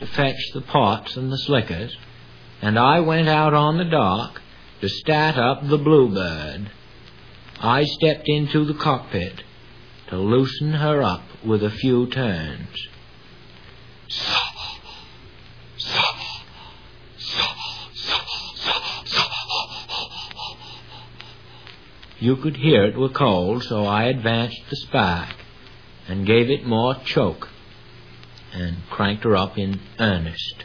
to fetch the pots and the slickers, and I went out on the dock to start up the Bluebird. I stepped into the cockpit to loosen her up with a few turns. You could hear it were cold, so I advanced the spark and gave it more choke and cranked her up in earnest.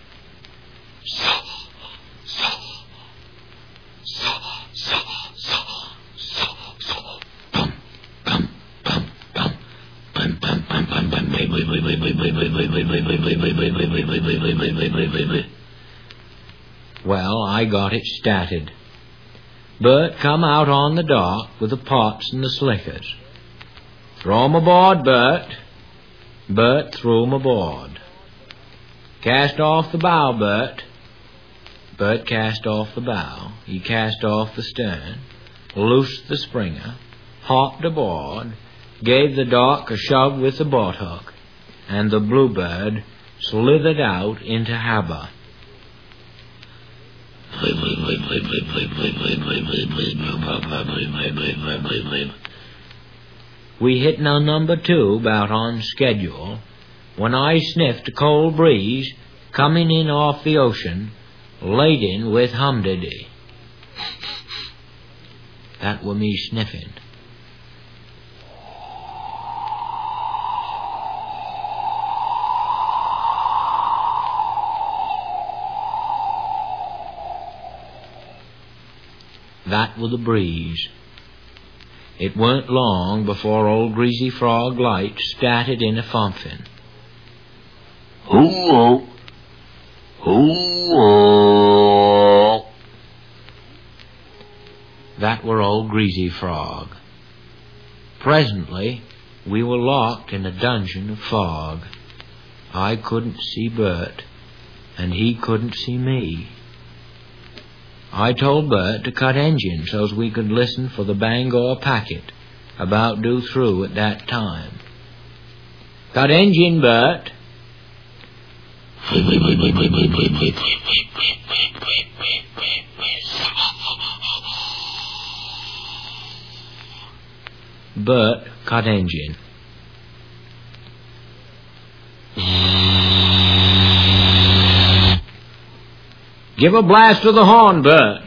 Well, I got it started. Bert come out on the dock with the pots and the slickers. "Throw 'em aboard, Bert." Bert threw 'em aboard. "Cast off the bow, Bert." Bert cast off the bow. He cast off the stern, loosed the springer, hopped aboard, gave the dock a shove with the boat hook, and the Bluebird slithered out into harbor. We hit no number 2 about on schedule when I sniffed a cold breeze coming in off the ocean, laden with humdidy. That were me sniffing. That were the breeze. It weren't long before old Greasy Frog Light started in a thumping. "Hoo-oh! Hoo-oh!" That were old Greasy Frog. Presently, we were locked in a dungeon of fog. I couldn't see Bert, and he couldn't see me. I told Bert to cut engine so's we could listen for the Bangor packet about due through at that time. "Cut engine, Bert." Bert cut engine. "Give a blast to the horn, Bert."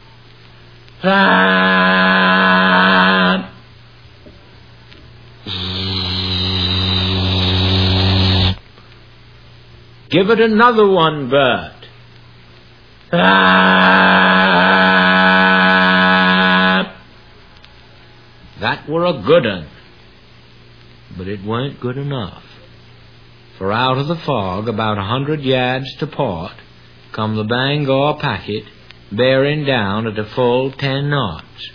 "Give it another one, Bert." That were a good un. But it weren't good enough. For out of the fog, about 100 yards to port, come the Bangor packet, bearing down at a full 10 knots.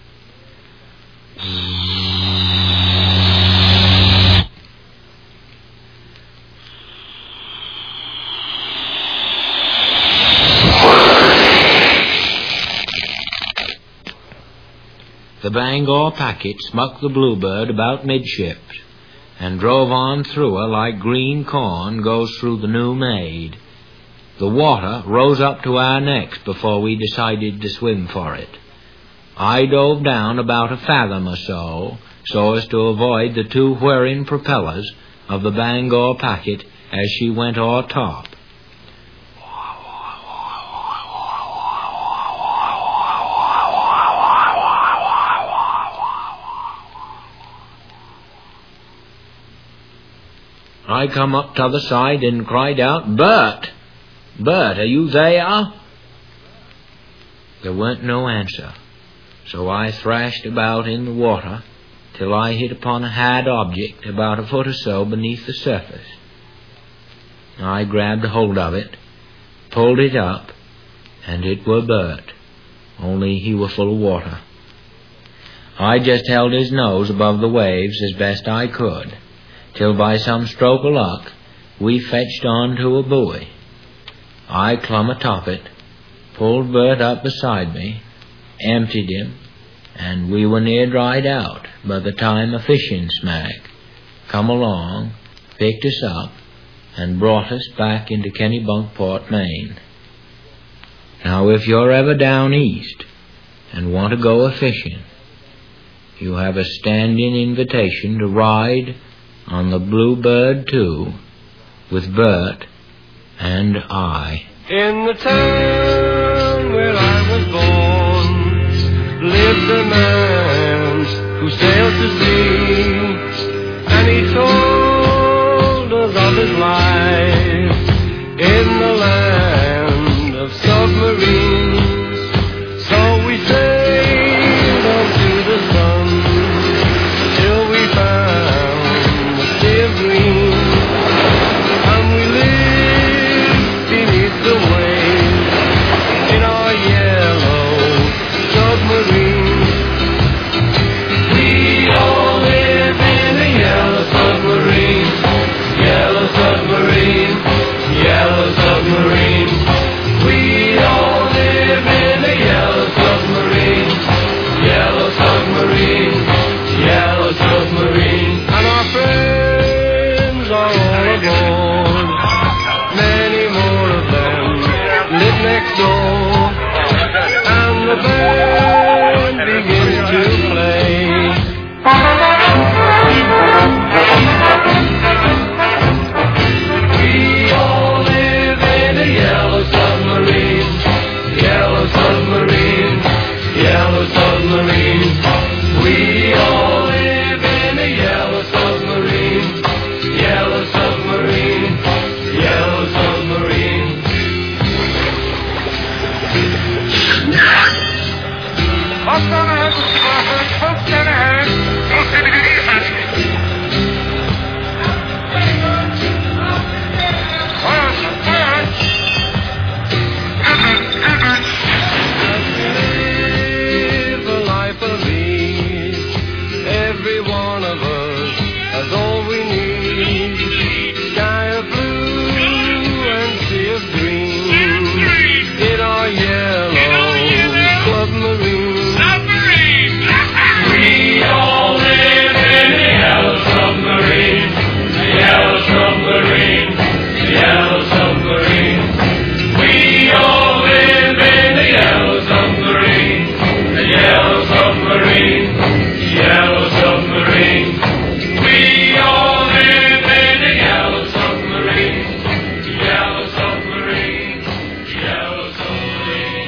The Bangor packet smucked the Bluebird about midships and drove on through her like green corn goes through the new made. The water rose up to our necks before we decided to swim for it. I dove down about a fathom or so as to avoid the 2 whirring propellers of the Bangor packet as she went o'er top. I come up t'other side and cried out, "Bert! Bert, are you there?" There weren't no answer, so I thrashed about in the water till I hit upon a hard object about a foot or so beneath the surface. I grabbed a hold of it, pulled it up, and it were Bert, only he were full of water. I just held his nose above the waves as best I could, till by some stroke of luck we fetched on to a buoy. I clumb atop it, pulled Bert up beside me, emptied him, and we were near dried out by the time a fishing smack come along, picked us up, and brought us back into Kennebunkport, Maine. Now, if you're ever down east and want to go a-fishing, you have a standing invitation to ride on the Bluebird 2 with Bert and I. In the town where I was born lived a man who sailed to sea, and he told us of his life in the land of submarines. So we sailed on to the sun till we found the sea of green, and we lived beneath the waves in our yellow submarine. We all live in a yellow submarine, yellow submarine, yellow submarine. We all live in a yellow submarine, yellow submarine, yellow submarine. And our friends are all aboard, many more of them live next door, and the band begins to play. We all live in a yellow submarine, yellow submarine, yellow submarine. We all live in a yellow submarine, yellow submarine, yellow submarine. Folks on ahead, folks on ahead. Live a life of ease. Every one of us has all we need. Sky of blue and sea of green in our yellow submarine. We all live in a yellow submarine, yellow submarine, yellow submarine. We all live in a yellow submarine, yellow submarine, yellow submarine. We all live in a yellow submarine, yellow submarine, yellow submarine.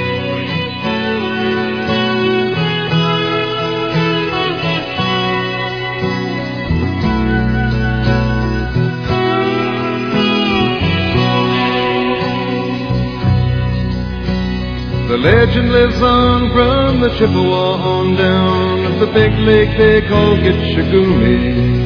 The legend lives on from the Chippewa on down of the big lake they call Gitchagumi.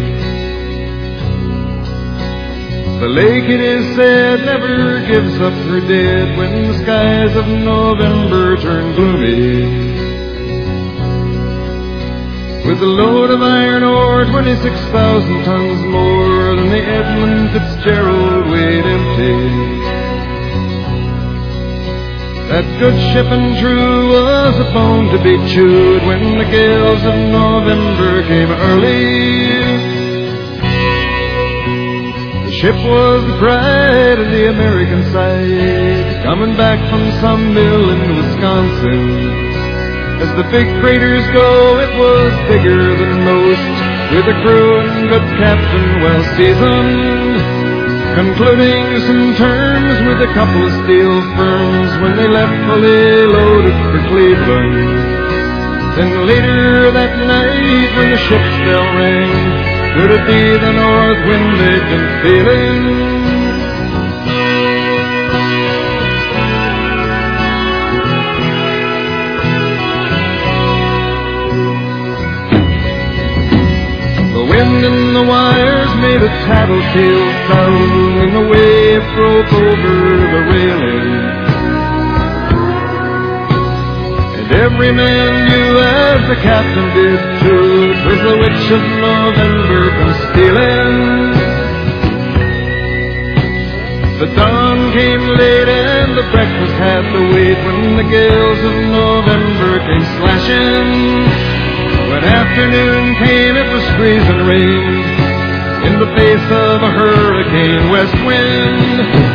The lake, it is said, never gives up her dead when the skies of November turn gloomy. With a load of iron ore, 26,000 tons more than the Edmund Fitzgerald weighed empty. That good ship and true was a bone to be chewed when the gales of November came early. The ship was the pride of the American side, coming back from some mill in Wisconsin. As the big freighters go, it was bigger than most, with a crew and good captain well seasoned, concluding some terms with a couple of steel firms when they left fully loaded for Cleveland. Then later that night when the ship's bell rang, could it be the north wind they'd been feeling? The wind in the wires made a tattletale sound, and the wave broke over the railing. And every man knew, as the captain did too, 'twas the witch of November come stealing. The dawn came late and the breakfast had to wait when the gales of November came slashing. When afternoon came, it was freezing rain. in the face of a hurricane west wind.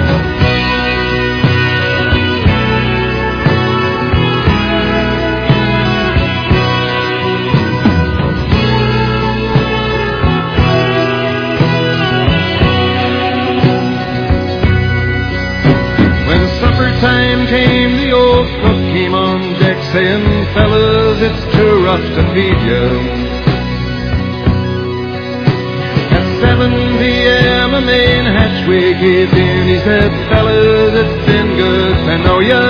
Time came, the old cook came on deck saying, fellas, it's too rough to feed you. At 7 p.m. a main hatchway gave in. He said, fellas, it's been good to know you.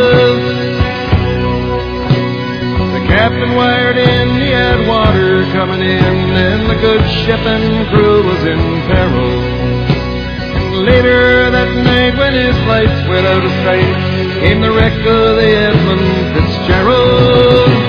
The captain wired in, he had water coming in, and the good ship and crew was in peril. Later that night when his lights went out of sight, came the wreck of the Edmund Fitzgerald.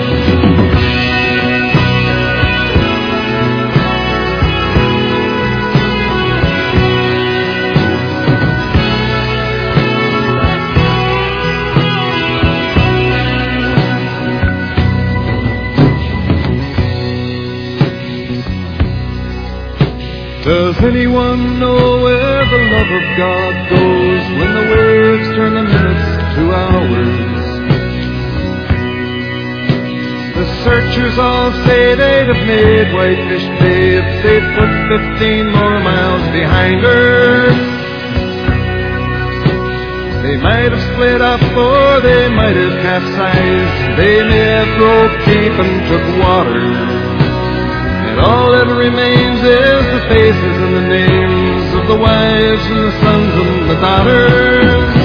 Does anyone know where the love of God goes when the waves turn the minutes to hours? The searchers all say they'd have made Whitefish Bay if they'd put 15 more miles behind her. They might have split up or they might have capsized. They may have broke deep and took water. And all that remains is the faces and the names of the wives and the sons and the daughters.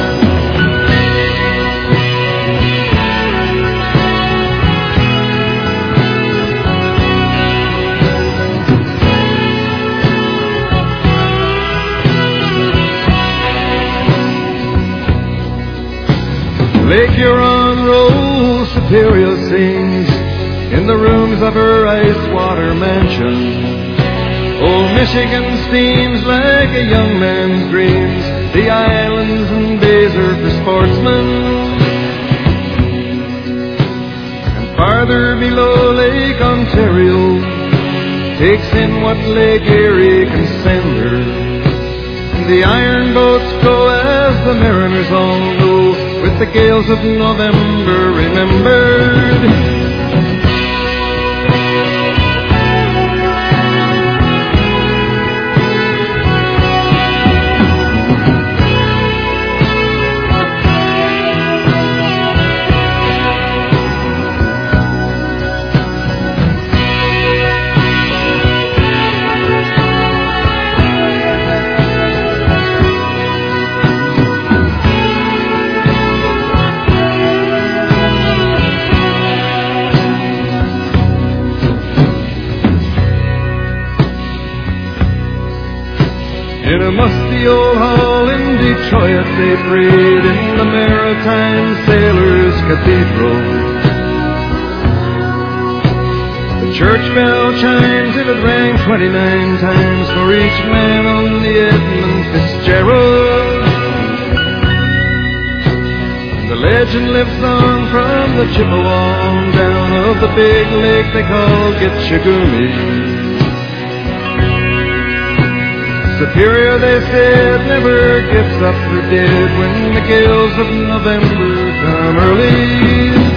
Lake Huron rolls, Superior sings in the rooms of her ice-water mansion. Old Michigan seems like a young man's dreams. The islands and bays are for sportsmen. And farther below, Lake Ontario takes in what Lake Erie can send her. And the iron boats go as the mariners all know, with the gales of November remembered. In a musty old hall in Detroit they prayed in the Maritime Sailors Cathedral. The church bell chimes, it had rang 29 times for each man on the Edmund Fitzgerald. The legend lives on from the Chippewa on down of the big lake they call Gitchagumi. Superior, they said, never gives up her dead when the gales of November come early.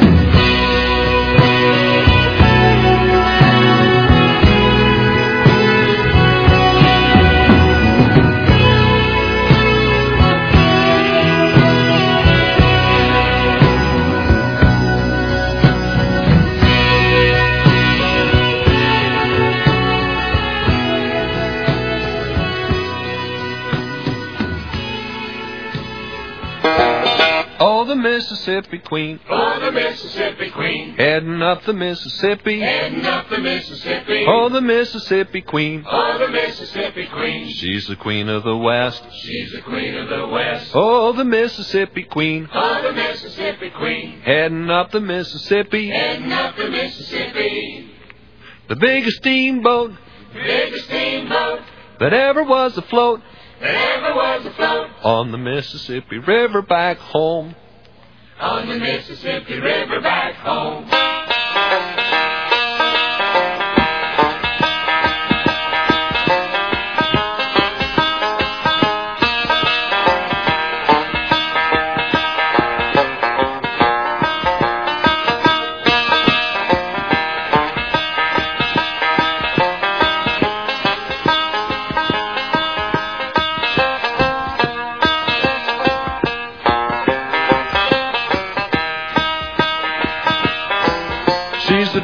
Mississippi Queen. Oh, the Mississippi Queen. Heading up the Mississippi. Heading up the Mississippi. Oh, the Mississippi Queen. Oh, the Mississippi Queen. She's the Queen of the West. She's the Queen of the West. Oh, the Mississippi Queen. Oh, the Mississippi Queen. Heading up the Mississippi. Heading up the Mississippi. The biggest steamboat. The biggest steamboat. That ever was afloat. That ever was afloat. On the Mississippi River back home. On the Mississippi River back home.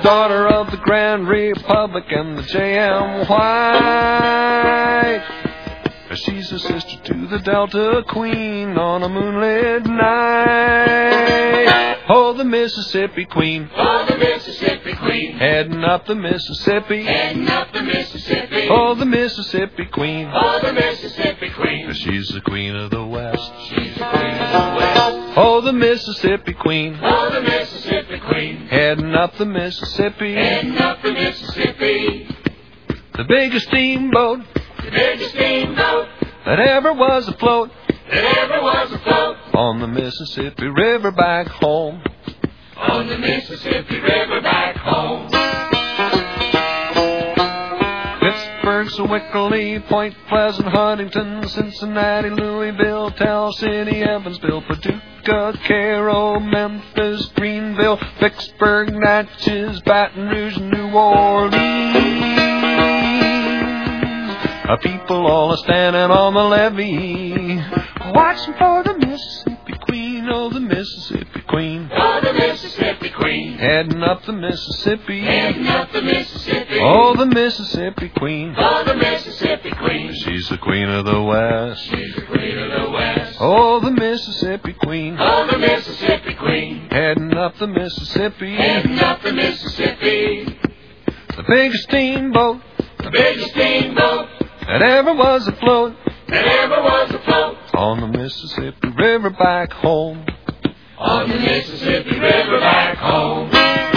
daughter of the Grand Republic and the J.M. White. She's a sister to the Delta Queen on a moonlit night. Oh, the Mississippi Queen. Oh, the Mississippi Queen. Heading up the Mississippi. Heading up the Mississippi. Oh, the Mississippi Queen. Oh, the Mississippi Queen. She's the Queen of the West. She's the Queen of the West. Oh, the Mississippi Queen. Oh, the Mississippi Queen. Heading up the Mississippi. Heading up the Mississippi. The biggest steamboat. The biggest steamboat that ever was afloat. That ever was afloat. On the Mississippi River back home. On the Mississippi River back home. Pittsburgh, Sewickley, Point Pleasant, Huntington, Cincinnati, Louisville, Tell City, Evansville, Paducah, Cairo, Memphis, Greenville, Vicksburg, Natchez, Baton Rouge, New Orleans. People all are standing on the levee, watching for the Mississippi Queen. Oh, the Mississippi Queen. Oh, the Mississippi Queen. Heading up the Mississippi. Heading up the Mississippi. Oh, the Mississippi Queen. Oh, the Mississippi Queen. She's the Queen of the West. She's the Queen of the West. Oh, the Mississippi Queen. Oh, the Mississippi Queen. Heading up the Mississippi. Heading up the Mississippi. The biggest steamboat. The biggest steamboat that ever was afloat. That ever was afloat. On the Mississippi River back home. On the Mississippi River back home.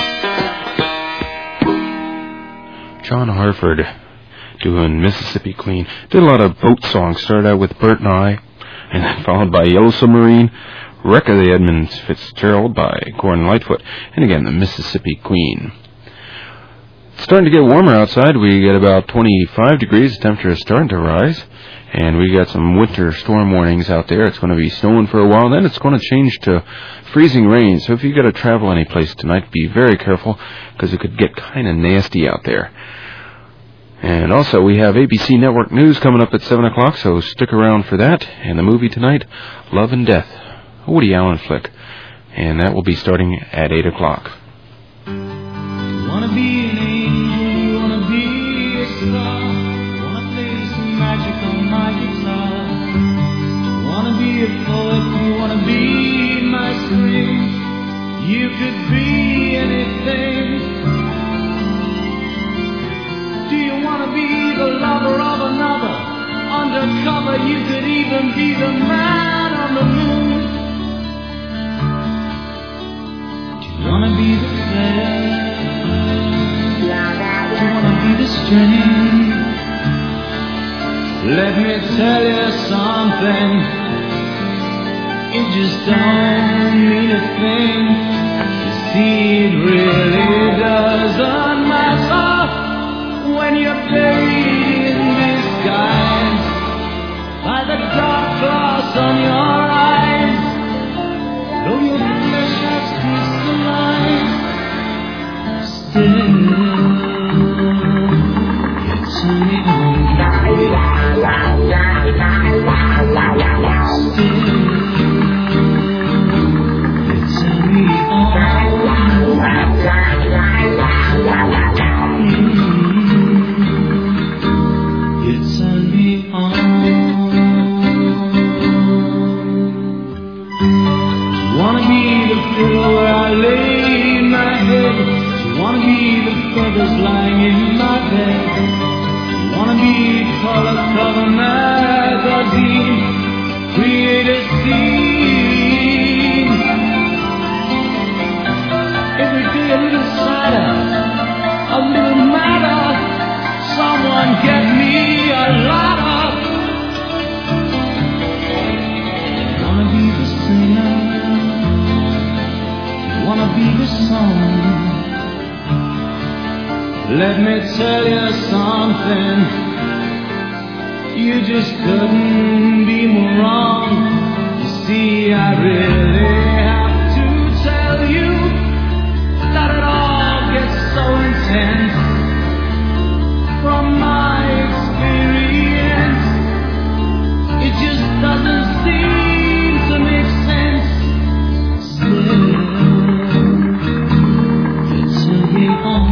John Harford doing Mississippi Queen. Did a lot of boat songs. Started out with Bert and I, and then followed by Yellow Submarine, Wreck of the Edmund Fitzgerald by Gordon Lightfoot, and again the Mississippi Queen. It's starting to get warmer outside. We get about 25 degrees. The temperature is starting to rise. And we got some winter storm warnings out there. It's going to be snowing for a while. Then it's going to change to freezing rain. So if you got to travel any place tonight, be very careful because it could get kind of nasty out there. And also we have ABC Network News coming up at 7 o'clock, so stick around for that. And the movie tonight, Love and Death, a Woody Allen flick. And that will be starting at 8 o'clock. Wanna be an angel, you wanna be a star, wanna play some magic on my guitar, wanna be a poet, you wanna be my spring, you could be anything. Do you wanna be the lover of another, undercover, you could even be the man on the moon. Do you wanna be the player? You wanna be the string? Let me tell you something. It just don't mean a thing. You see, it really doesn't matter when you're buried in disguise by the dark glass on your eyes. Though your flesh has crystallized, still turn me on. Still, you turn me on. You turn me on. Wanna be the pillow where I lay my head. Wanna be the feathers lying in my bed. Wanna be color cover magazine, create a scene. Every day a little sadder, a little madder. Someone get me a ladder. Wanna be the singer, wanna be the song. Let me tell you something, you just couldn't be more wrong. You see, I really have to tell you that it all gets so intense. From my experience, it just doesn't seem to make sense. Still, you turn me on.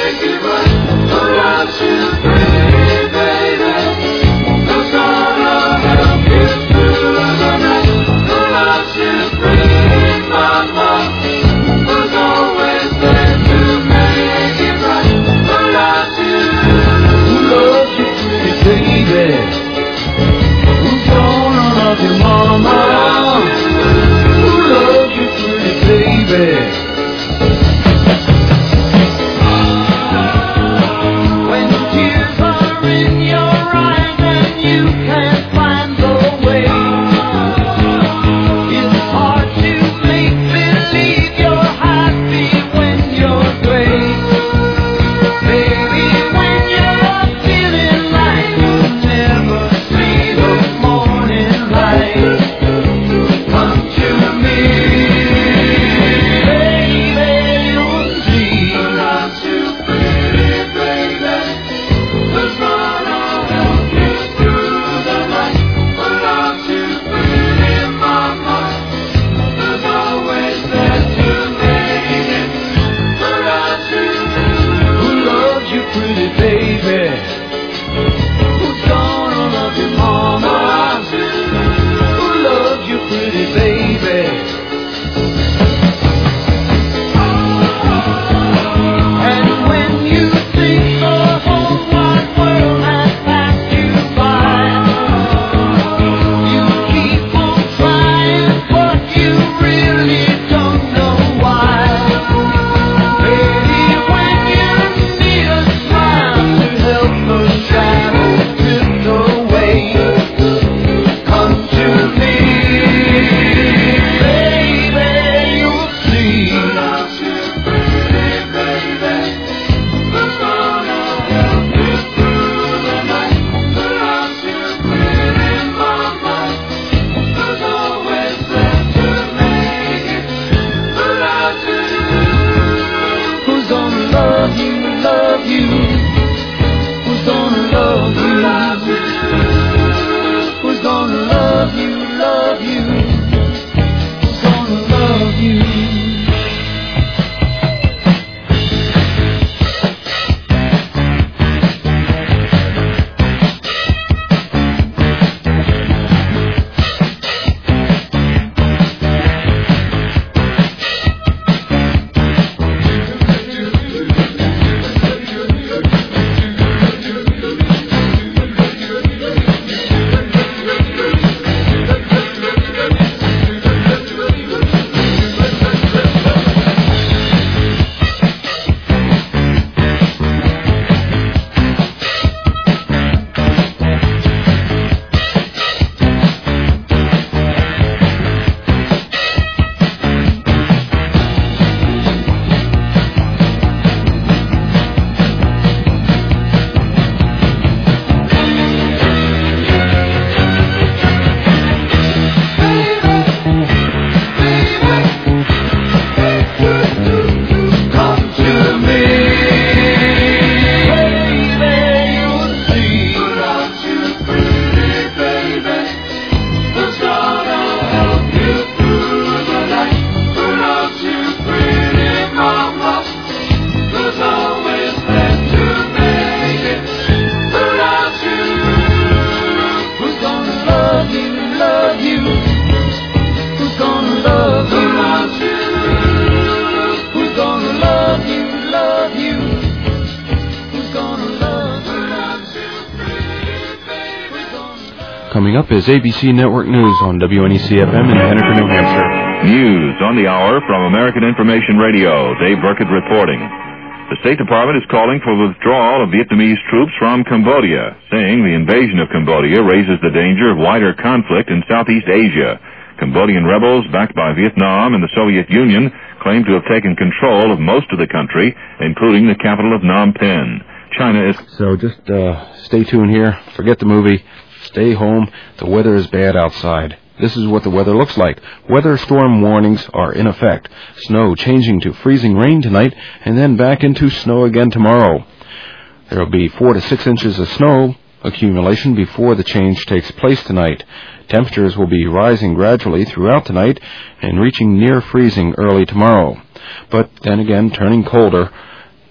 Coming up is ABC Network News on WNEC-FM in Henniker, New Hampshire. News on the hour from American Information Radio. Dave Burkett reporting. The State Department is calling for the withdrawal of Vietnamese troops from Cambodia, saying the invasion of Cambodia raises the danger of wider conflict in Southeast Asia. Cambodian rebels, backed by Vietnam and the Soviet Union, claim to have taken control of most of the country, including the capital of Phnom Penh. China is... So just stay tuned here. Forget the movie. Stay home. The weather is bad outside. This is what the weather looks like. Weather storm warnings are in effect. Snow changing to freezing rain tonight and then back into snow again tomorrow. There will be 4 to 6 inches of snow accumulation before the change takes place tonight. Temperatures will be rising gradually throughout the night and reaching near freezing early tomorrow. But then again, turning colder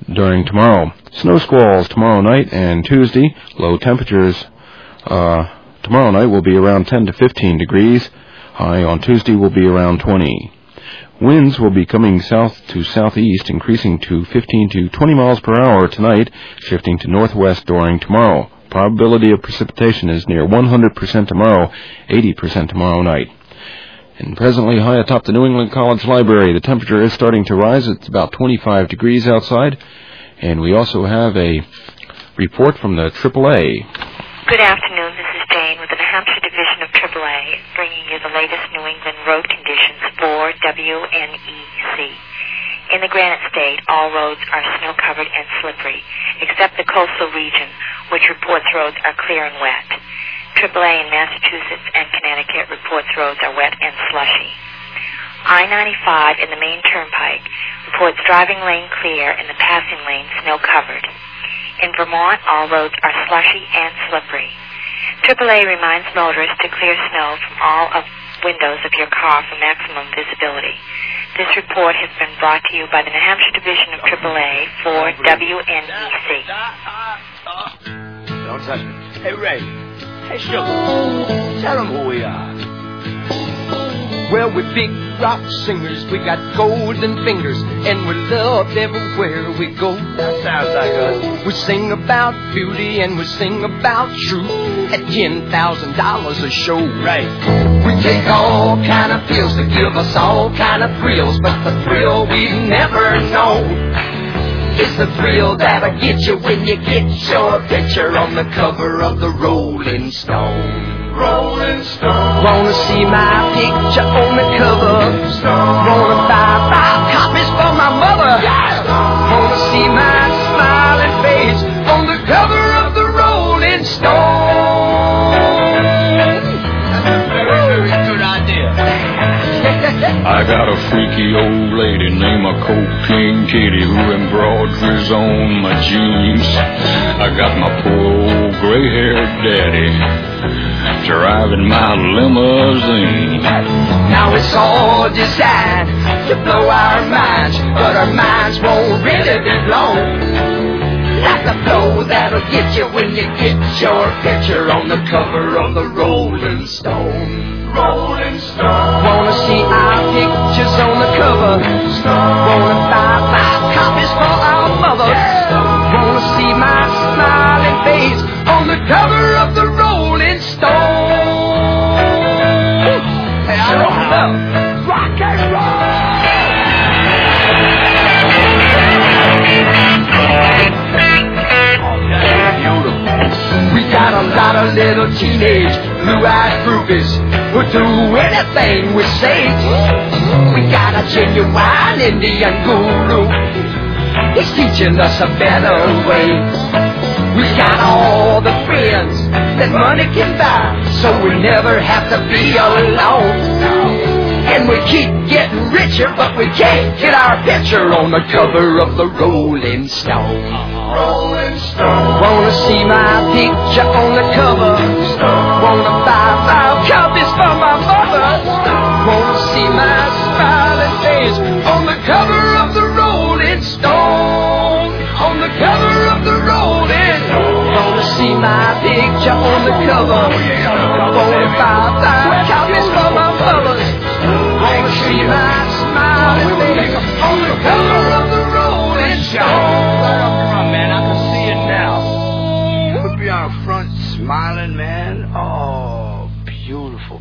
during tomorrow. Snow squalls tomorrow night and Tuesday. Low temperatures tomorrow night will be around 10 to 15 degrees. High on Tuesday will be around 20. Winds will be coming south to southeast, increasing to 15 to 20 miles per hour tonight, shifting to northwest during tomorrow. Probability of precipitation is near 100% tomorrow, 80% tomorrow night. And presently high atop the New England College Library, the temperature is starting to rise. It's about 25 degrees outside. And we also have a report from the AAA. Good afternoon. This is Jane with the New Hampshire Division of AAA, bringing you the latest New England road conditions for WNEC. In the Granite State, all roads are snow-covered and slippery, except the coastal region, which reports roads are clear and wet. AAA in Massachusetts and Connecticut reports roads are wet and slushy. I-95 in the main turnpike reports driving lane clear and the passing lane snow-covered. In Vermont, all roads are slushy and slippery. AAA reminds motorists to clear snow from all of windows of your car for maximum visibility. This report has been brought to you by the New Hampshire Division of AAA for WNEC. Don't touch me. Hey, Ray. Hey, Sugar. Tell them who we are. Well, we're big rock singers, we got golden fingers, and we're loved everywhere we go. That sounds like us. We sing about beauty and we sing about truth at $10,000 a show. Right. We take all kind of pills to give us all kind of thrills, but the thrill we've never known is the thrill that'll get you when you get your picture on the cover of the Rolling Stone. Rolling Stone. Wanna see my picture on the cover? Stone. Wanna buy 5 copies for my mother? Yeah. Wanna see my smiling face on the cover of the Rolling Stone? That's a very, very good idea. I got a freaky old lady named a cocaine kitty who embroiders on my jeans. I got my poor old gray-haired daddy driving my limousine. Now it's all designed to blow our minds, but our minds won't really be blown. Like the blow that'll get you when you get your picture on the cover of the Rolling Stone. Rolling Stone. Wanna see our pictures on the cover? Stone. Wanna buy 5 copies for our mother? Yeah. Wanna see my smiling face on the cover of the Rolling Stone? Hey, I don't know. Rock and roll. We got a lot of little teenage blue-eyed groupies who'll do anything we say. We got a genuine Indian guru. He's teaching us a better way. We got all the friends that money can buy, so we never have to be alone. And we keep getting richer, but we can't get our picture on the cover of the Rolling Stone. Rolling Stone. Wanna see my picture on the cover? Stone. Wanna buy 5 copies for my mother? Stone. Wanna see my smiling face on the cover of the Rolling Stone? On the cover of the Rolling Stone. Wanna see my picture on the cover? Wanna buy 5 copies for my mother? Wanna see my smiling face on the cover of the Rolling Stone? Man, I can see it now. Put me on front smiling, man. Oh, beautiful.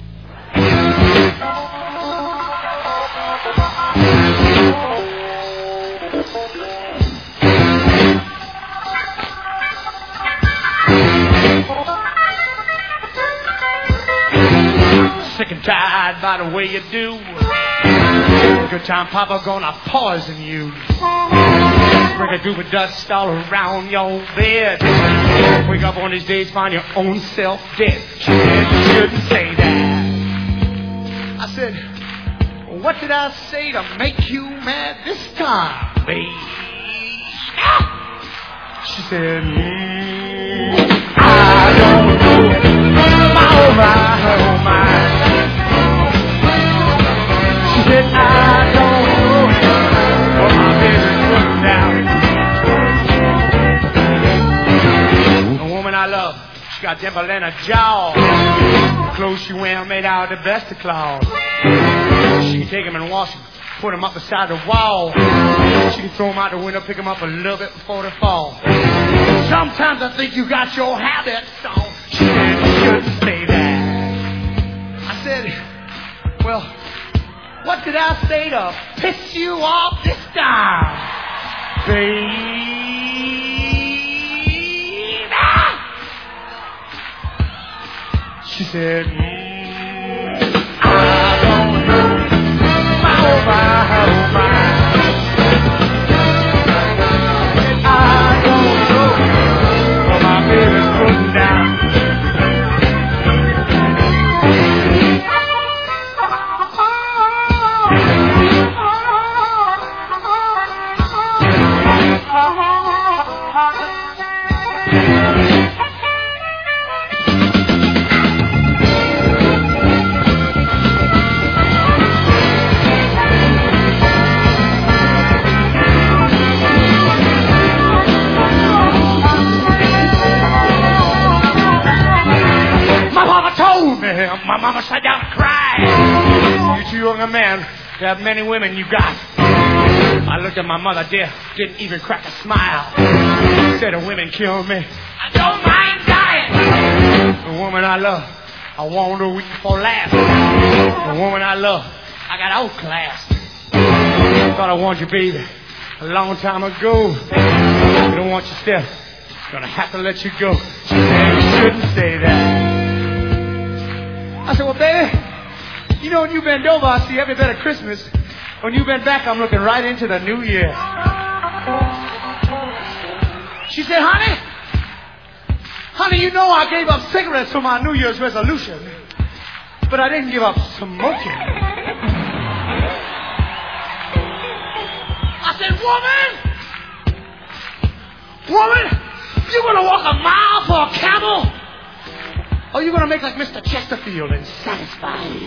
Sick and tired by the way you do. Good time, Papa, gonna poison you. Bring a group of dust all around your bed. Wake up on these days, find your own self dead. She said you shouldn't say that. I said, what did I say to make you mad this time, babe? She said, I don't know. My, oh my, oh my. She said, I don't know what my baby's putting down. She got dimple in her jaw. The clothes she wear made out of the best of cloth. She can take them and wash them, put them up beside the wall. She can throw them out the window, pick them up a little bit before they fall. Sometimes I think you got your habits on. She said you shouldn't say that. I said, well, what did I say to piss you off this time, baby? She said, I don't know, oh my, oh my. I don't know what my baby's putting down. My mama sat down and cried. You're too young a man to have many women you got. I looked at my mother, dear, didn't even crack a smile. Said the women kill me, I don't mind dying. The woman I love, I want her weak for last. The woman I love, I got outclassed. Thought I wanted you, baby, a long time ago. You don't want you still, gonna have to let you go. She said you shouldn't say that. I said, well, baby, you know, when you bend over, I see every bit of Christmas. When you bend back, I'm looking right into the new year. She said, honey, you know I gave up cigarettes for my New Year's resolution, but I didn't give up smoking. I said, woman, you gonna walk a mile for a camel? Or are you going to make like Mr. Chesterfield and satisfy you?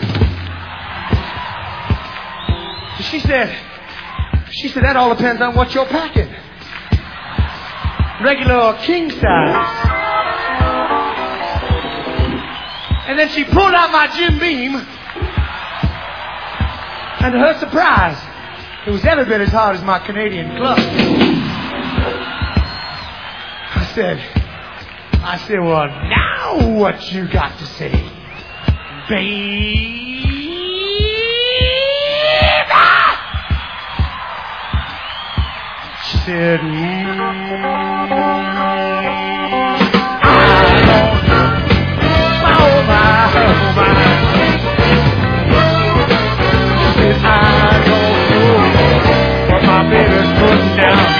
She said, that all depends on what you're packing. Regular or king size. And then she pulled out my Jim Beam. And to her surprise, it was every bit as hard as my Canadian club. I said, well, now what you got to say, baby? She said, I don't know what my baby's putting down.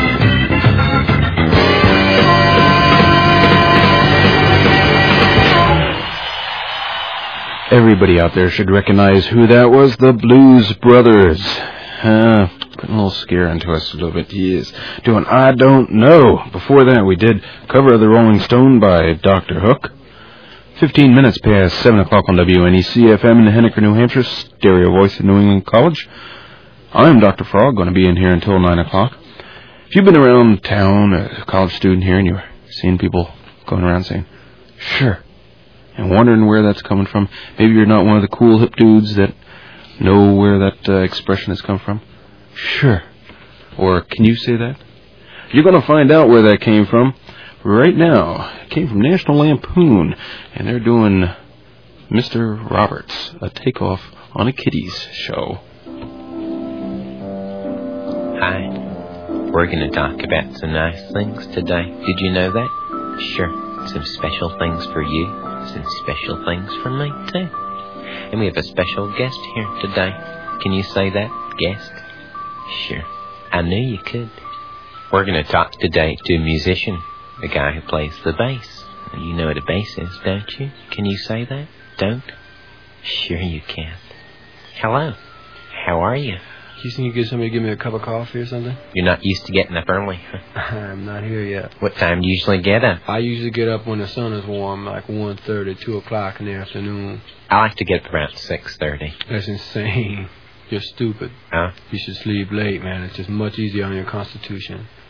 Everybody out there should recognize who that was. The Blues Brothers. Putting a little scare into us a little bit. He is doing I Don't Know. Before that, we did cover of the Rolling Stone by Dr. Hook. 15 minutes past 7 o'clock on WNEC-FM in Henniker, New Hampshire, stereo voice of New England College. I'm Dr. Frog, going to be in here until 9 o'clock. If you've been around town, a college student here, and you're seeing people going around saying, sure, and wondering where that's coming from. Maybe you're not one of the cool hip dudes that know where that expression has come from. Sure. Or can you say that? You're going to find out where that came from right now. It came from National Lampoon, and they're doing Mr. Roberts, a takeoff on a kiddies show. Hi. We're going to talk about some nice things today. Did you know that? Sure. Some special things for you. Some special things for me, too. And we have a special guest here today. Can you say that, guest? Sure. I knew you could. We're going to talk today to a musician, a guy who plays the bass. You know what a bass is, don't you? Can you say that? Don't? Sure you can. Hello. How are you? You think you get somebody to give me a cup of coffee or something? You're not used to getting up early, huh? I'm not here yet. What time do you usually get up? I usually get up when the sun is warm, like 1:30, 2 o'clock in the afternoon. I like to get up around 6:30. That's insane. You're stupid. Huh? You should sleep late, man. It's just much easier on your constitution.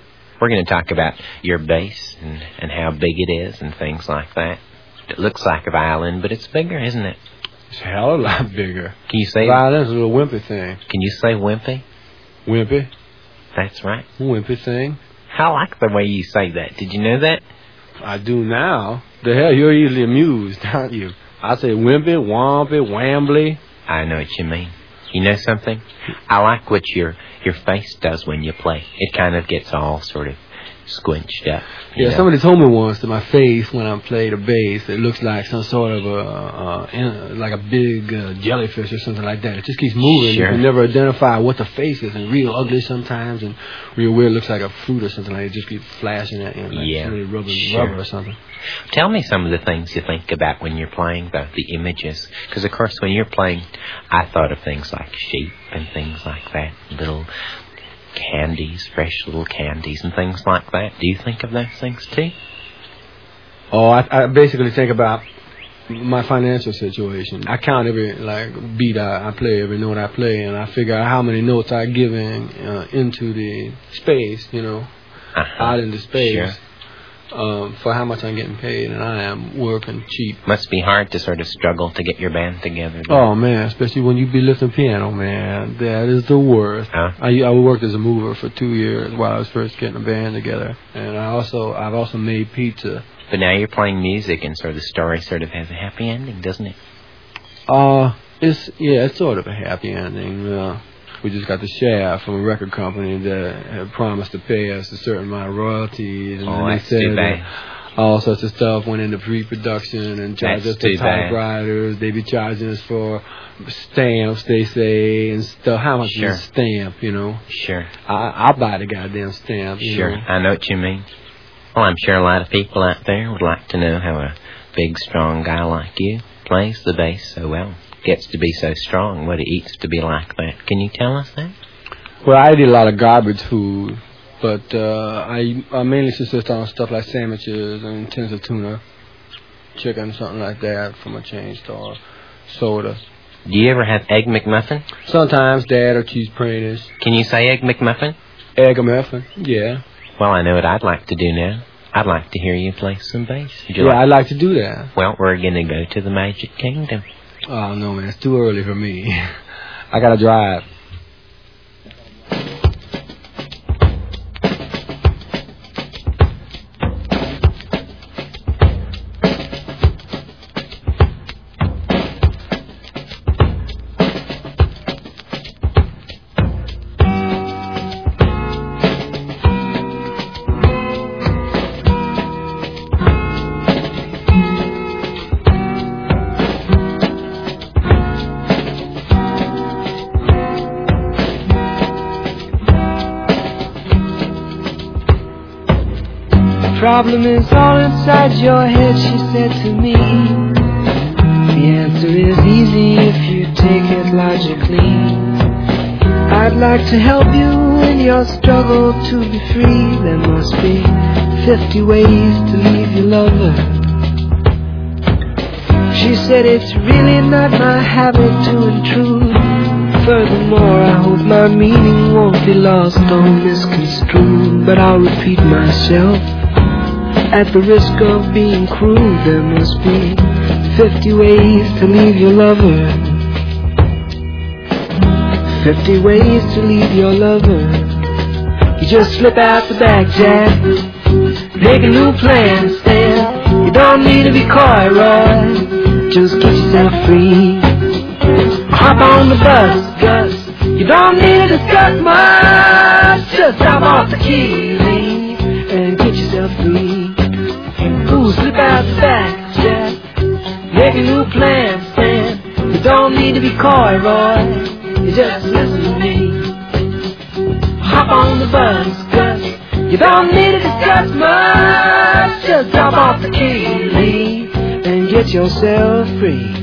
We're going to talk about your bass and how big it is and things like that. It looks like a violin, but it's bigger, isn't it? It's a hell of a lot bigger. Can you say... Violin's a little wimpy thing. Can you say wimpy? Wimpy. That's right. Wimpy thing. I like the way you say that. Did you know that? I do now. The hell, you're easily amused, aren't you? I say wimpy, wompy, wambly. I know what you mean. You know something? I like what your face does when you play. It kind of gets all sort of squinched up. Yeah, know? somebody told me once that my face, when I play the bass, it looks like some sort of like a big jellyfish or something like that. It just keeps moving. Sure. You can never identify what the face is, and real ugly sometimes, and real weird. Looks like a fruit or something like that. It just keeps flashing at you, like really rubber or something. Tell me some of the things you think about when you're playing, though, the images. Because, of course, when you're playing, I thought of things like sheep and things like that, little candies, fresh little candies and things like that. Do you think of those things, too? Oh, I basically think about my financial situation. I count every beat I play, every note I play, and I figure out how many notes I give into the space, out into space. Sure. For how much I'm getting paid, and I am working cheap. Must be hard to sort of struggle to get your band together. Oh, man, especially when you be lifting piano, man. That is the worst. Huh? I worked as a mover for 2 years while I was first getting a band together. And I've also made pizza. But now you're playing music, and sort of the story sort of has a happy ending, doesn't it? It's sort of a happy ending. We just got the shaft from a record company that had promised to pay us a certain amount of royalties. And then they said all sorts of stuff went into pre-production and charged us for typewriters. They be charging us for stamps, they say, and stuff. How much is a stamp, Sure. I'll buy the goddamn stamp. Sure, I know what you mean. Well, I'm sure a lot of people out there would like to know how a big, strong guy like you plays the bass so well. Gets to be so strong, what it eats to be like that. Can you tell us that? Well, I eat a lot of garbage food, but I mainly subsist on stuff like sandwiches and tins of tuna, chicken, something like that from a chain store, soda. Do you ever have Egg McMuffin? Sometimes, Dad, or cheese printers. Can you say Egg McMuffin? Egg McMuffin, yeah. Well, I know what I'd like to do now. I'd like to hear you play some bass. I'd like to do that. Well, we're going to go to the Magic Kingdom. Oh, no, man, it's too early for me. I gotta drive. Problem is all inside your head, she said to me. The answer is easy if you take it logically. I'd like to help you in your struggle to be free. There must be 50 ways to leave your lover. She said it's really not my habit to intrude. Furthermore, I hope my meaning won't be lost or misconstrued. But I'll repeat myself. At the risk of being crude, there must be 50 ways to leave your lover. 50 ways to leave your lover. You just slip out the back, Jack. Make a new plan, Stan. You don't need to be coy, Roy. Just get yourself free. Hop on the bus, Gus. You don't need to discuss much. Just drop off the key and get yourself free. Slip out the back, Jack. Make a new plan, Stan. You don't need to be coy, Roy. You just listen to me. Hop on the bus, Gus. You don't need to discuss much. Just drop off the key and get yourself free.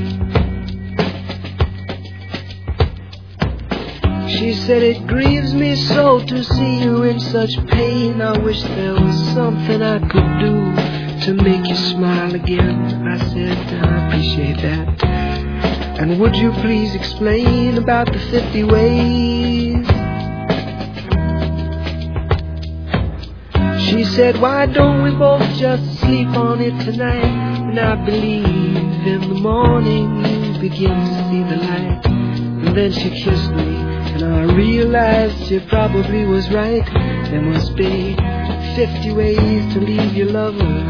She said it grieves me so to see you in such pain. I wish there was something I could do to make you smile again. I said, I appreciate that. And would you please explain about the 50 ways? She said, why don't we both just sleep on it tonight? And I believe in the morning you begin to see the light. And then she kissed me, and I realized she probably was right. There must be 50 ways to leave your lover.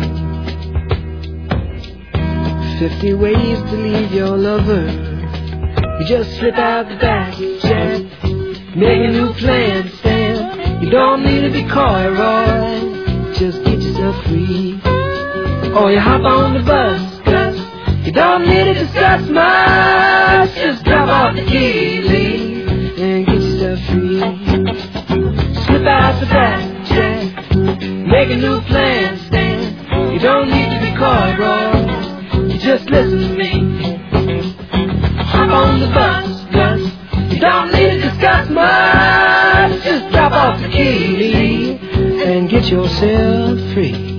50 ways to leave your lover. You just slip out the back, Jack. Make a new plan, Stan. You don't need to be coy, Roy. Just get yourself free. Or you hop on the bus, Gus. You don't need to discuss much. Just drop off the key, Lee, and get yourself free. Slip out the back, Jack. Make a new plan, Stan. You don't need to be coy, Roy. You just listen to me. Hop on the bus, Gus. You don't need to discuss much. Just drop off the key, Lee, and get yourself free.